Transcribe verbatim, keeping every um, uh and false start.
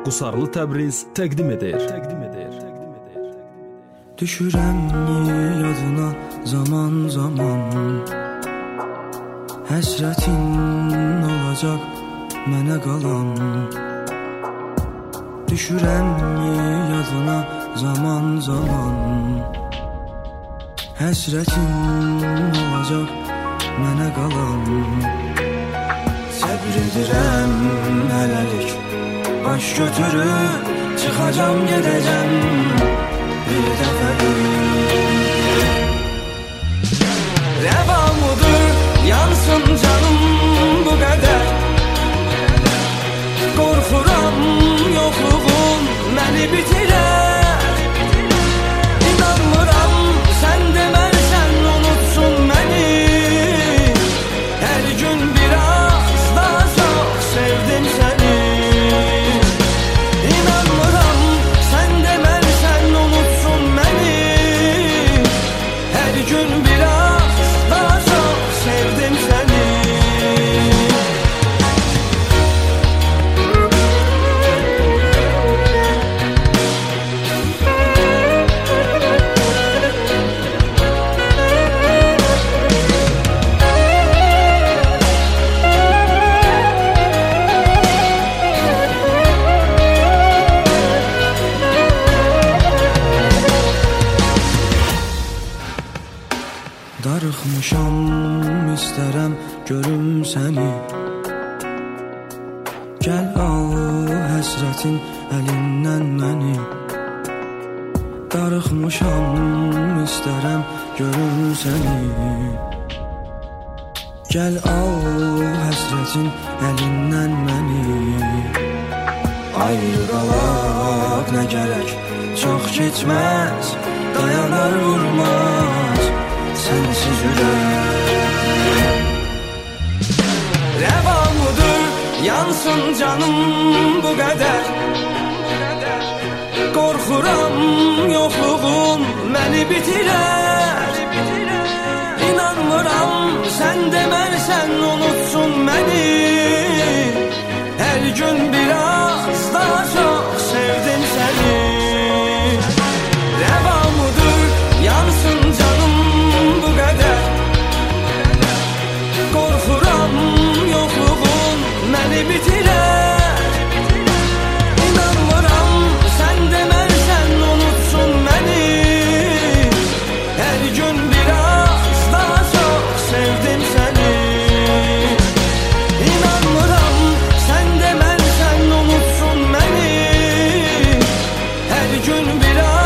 Qusarlı Təbriz təqdim edir. Təqdim edir. Düşürəm yadına zaman zaman, həsrətin olacaq mənə qalan. Düşürəm yadına zaman zaman, həsrətin olacaq mənə qalan. Səbr edirəm hələlik, baş götürüb çıxacam gedəcəm bir dəfəlik. Rəvamıdır yansın canım bu qədər, qorxuram yoxluğun məni bitirər. İnanmıram sən demərsən unutsun məni, hər gün biraz daha çox sevdim səni. İnanmıram sən demərsən unutsun məni, hər gün biraz daha çox sevdim səni. Darıxmışam, istərəm görüm səni, gəl al həsrətin əlindən məni. Darıxmışam, istərəm görüm səni, gəl al həsrətin əlindən məni. Ayrılaq nə gərək, çox keçməz, dayanar vurmaz sensiz ürək. Rəvamıdır yansın canım bu qədər, qorxuram yoxluğun məni bitirər. İnanmıram sən demərsən unutsun məni, hər gün biraz daha çox sevdim səni. Rəvamıdır yansın canım bu qədər, qorxuram yoxluğun məni bitirər. İnanmıram sən demərsən unutsun məni, hər gün biraz daha çox sevdim səni. İnanmıram sən demərsən unutsun məni, hər gün biraz